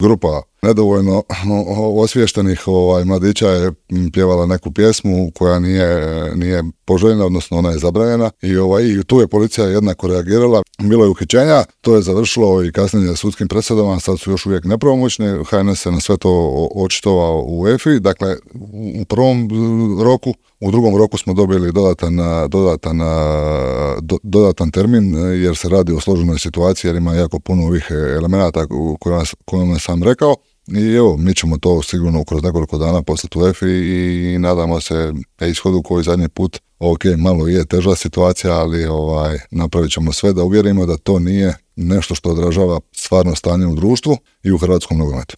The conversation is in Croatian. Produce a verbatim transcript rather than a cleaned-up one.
grupa nedovoljno osviještenih ovaj, mladića je pjevala neku pjesmu koja nije, nije poželjna, odnosno ona je zabranjena i, ovaj, i tu je policija jednako reagirala. Bilo je uhićenja, to je završilo i kasnije sudskim presudama, sad su još uvijek nepravomoćne. H N S se na sve to očitovao u U E F I, dakle u prvom roku. U drugom roku smo dobili dodatan, dodatan, do, dodatan termin jer se radi o složenoj situaciji jer ima jako puno ovih elemenata kojima, kojima sam rekao. I evo, mi ćemo to sigurno kroz nekoliko dana poslati u U E F I i nadamo se ishodu koji zadnji put. Ok, malo je teža situacija, ali ovaj, napravit ćemo sve da uvjerimo da to nije nešto što odražava stvarno stanje u društvu i u hrvatskom nogometu.